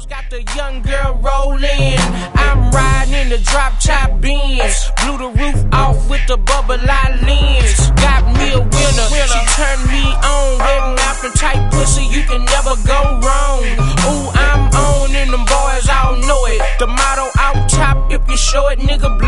Angels got the young girl rolling. I'm riding in the drop top Benz. Blew the roof off with the bubble eye lens. Got me a winner, she turned me on. Red mouth and tight pussy, you can never go wrong. Ooh, I'm on and them boys all know it. The motto out top, if you show it, nigga,